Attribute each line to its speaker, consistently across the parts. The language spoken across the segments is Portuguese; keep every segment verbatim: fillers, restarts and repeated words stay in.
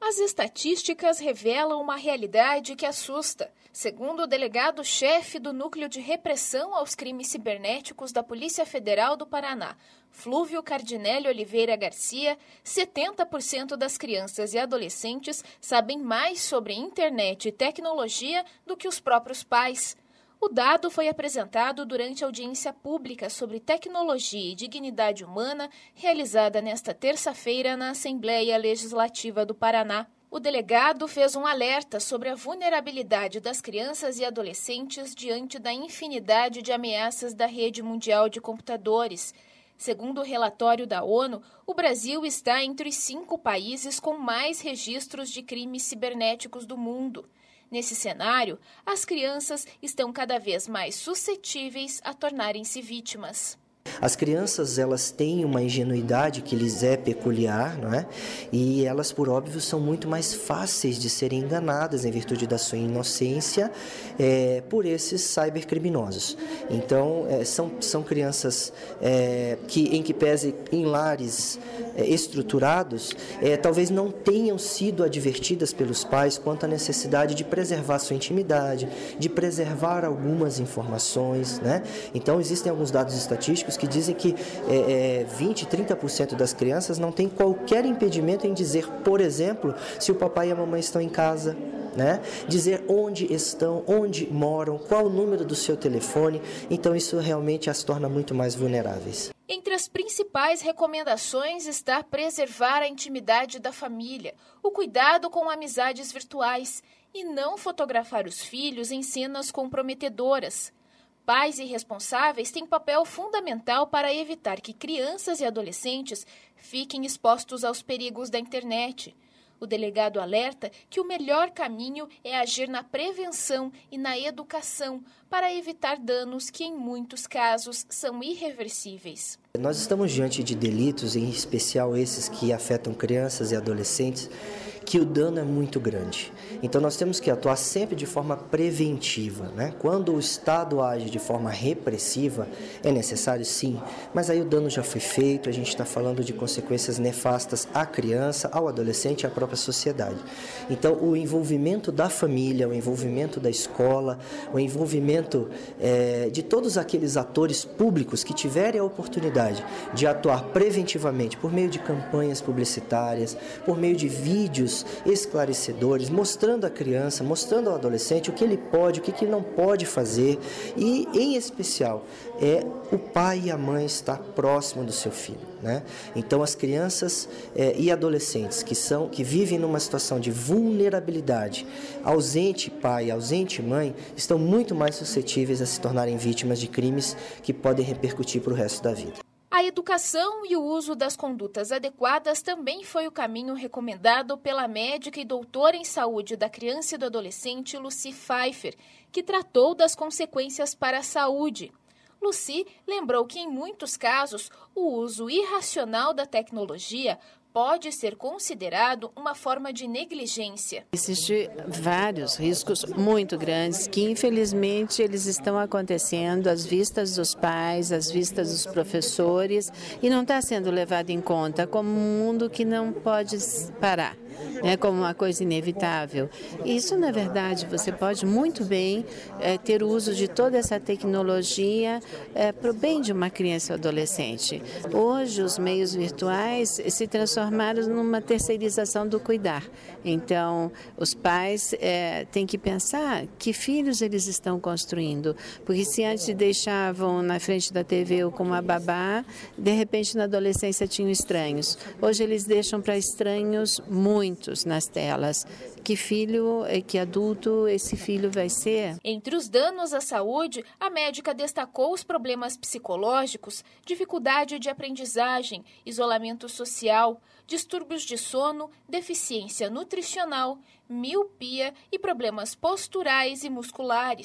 Speaker 1: As estatísticas revelam uma realidade que assusta. Segundo o delegado-chefe do Núcleo de Repressão aos Crimes Cibernéticos da Polícia Federal do Paraná, Flúvio Cardinelli Oliveira Garcia, setenta por cento das crianças e adolescentes sabem mais sobre internet e tecnologia do que os próprios pais. O dado foi apresentado durante a audiência pública sobre tecnologia e dignidade humana, realizada nesta terça-feira na Assembleia Legislativa do Paraná. O delegado fez um alerta sobre a vulnerabilidade das crianças e adolescentes diante da infinidade de ameaças da rede mundial de computadores. Segundo o relatório da ONU, o Brasil está entre os cinco países com mais registros de crimes cibernéticos do mundo. Nesse cenário, as crianças estão cada vez mais suscetíveis a tornarem-se vítimas.
Speaker 2: As crianças, elas têm uma ingenuidade que lhes é peculiar, não é? E elas, por óbvio, são muito mais fáceis de serem enganadas em virtude da sua inocência é, por esses cybercriminosos. Então, é, são, são crianças é, que, em que pese em lares é, estruturados, é, talvez não tenham sido advertidas pelos pais quanto à necessidade de preservar sua intimidade, de preservar algumas informações, né? Então, existem alguns dados estatísticos que dizem que é, é, vinte, trinta por cento das crianças não tem qualquer impedimento em dizer, por exemplo, se o papai e a mamãe estão em casa, né? Dizer onde estão, onde moram, qual o número do seu telefone. Então isso realmente as torna muito mais vulneráveis.
Speaker 1: Entre as principais recomendações está preservar a intimidade da família, o cuidado com amizades virtuais e não fotografar os filhos em cenas comprometedoras. Pais e responsáveis têm papel fundamental para evitar que crianças e adolescentes fiquem expostos aos perigos da internet. O delegado alerta que o melhor caminho é agir na prevenção e na educação para evitar danos que, em muitos casos, são irreversíveis.
Speaker 2: Nós estamos diante de delitos, em especial esses que afetam crianças e adolescentes, que o dano é muito grande. Então nós temos que atuar sempre de forma preventiva, né? Quando o Estado age de forma repressiva, é necessário sim, mas aí o dano já foi feito, a gente está falando de consequências nefastas à criança, ao adolescente e à própria sociedade. Então o envolvimento da família, o envolvimento da escola, o envolvimento é, de todos aqueles atores públicos que tiverem a oportunidade de atuar preventivamente por meio de campanhas publicitárias, por meio de vídeos esclarecedores, mostrando à criança, mostrando ao adolescente o que ele pode, o que ele não pode fazer e, em especial, é o pai e a mãe estar próximo do seu filho, né? Então, as crianças é, e adolescentes que, são, que vivem numa situação de vulnerabilidade, ausente pai, ausente mãe, estão muito mais suscetíveis a se tornarem vítimas de crimes que podem repercutir para o resto da vida.
Speaker 1: A educação e o uso das condutas adequadas também foi o caminho recomendado pela médica e doutora em saúde da criança e do adolescente Lucy Pfeiffer, que tratou das consequências para a saúde. Lucy lembrou que, em muitos casos, o uso irracional da tecnologia pode ser considerado uma forma de negligência.
Speaker 3: Existem vários riscos muito grandes que, infelizmente, eles estão acontecendo às vistas dos pais, às vistas dos professores, e não está sendo levado em conta como um mundo que não pode parar, né, como uma coisa inevitável. Isso, na verdade, você pode muito bem é, ter o uso de toda essa tecnologia é, para o bem de uma criança ou adolescente. Hoje, os meios virtuais se transformaram numa terceirização do cuidar. Então, os pais é, têm que pensar que filhos eles estão construindo, porque se antes deixavam na frente da T V ou com uma babá, de repente na adolescência tinham estranhos. Hoje eles deixam para estranhos muitos nas telas. Que filho, que adulto esse filho vai ser?
Speaker 1: Entre os danos à saúde, a médica destacou os problemas psicológicos, dificuldade de aprendizagem, isolamento social, distúrbios de sono, deficiência nutricional, miopia e problemas posturais e musculares.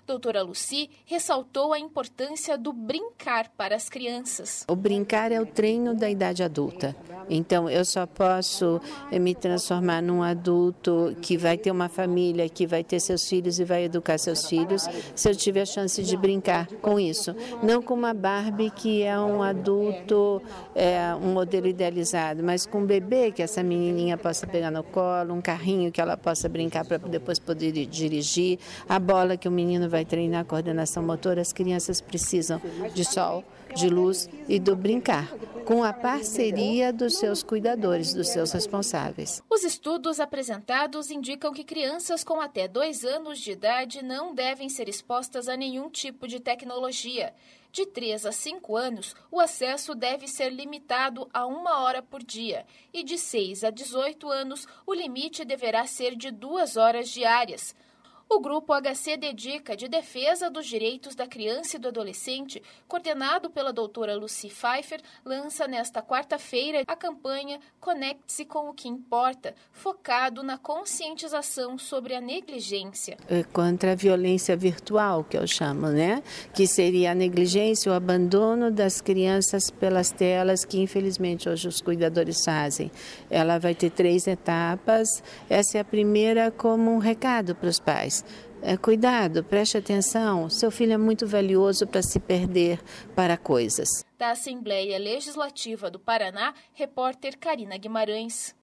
Speaker 1: Doutora Lucy ressaltou a importância do brincar para as crianças.
Speaker 3: O brincar é o treino da idade adulta. Então, eu só posso me transformar num adulto que vai ter uma família, que vai ter seus filhos e vai educar seus filhos, se eu tiver a chance de brincar com isso. Não com uma Barbie que é um adulto, é, um modelo idealizado, mas com um bebê que essa menininha possa pegar no colo, um carrinho que ela possa brincar para depois poder dirigir, a bola que o menino vai treinar a coordenação motora. As crianças precisam de sol, de luz e do brincar, com a parceria dos seus cuidadores, dos seus responsáveis.
Speaker 1: Os estudos apresentados indicam que crianças com até dois anos de idade não devem ser expostas a nenhum tipo de tecnologia. De três a cinco anos, o acesso deve ser limitado a uma hora por dia e de seis a dezoito anos, o limite deverá ser de duas horas diárias. O Grupo H C Dedica de Defesa dos Direitos da Criança e do Adolescente, coordenado pela doutora Lucy Pfeiffer, lança nesta quarta-feira a campanha Conecte-se com o que Importa, focado na conscientização sobre a negligência.
Speaker 3: É contra a violência virtual, que eu chamo, né? Que seria a negligência, o abandono das crianças pelas telas, que infelizmente hoje os cuidadores fazem. Ela vai ter três etapas. Essa é a primeira como um recado para os pais. É, cuidado, preste atenção, seu filho é muito valioso para se perder para coisas.
Speaker 1: Da Assembleia Legislativa do Paraná, repórter Karina Guimarães.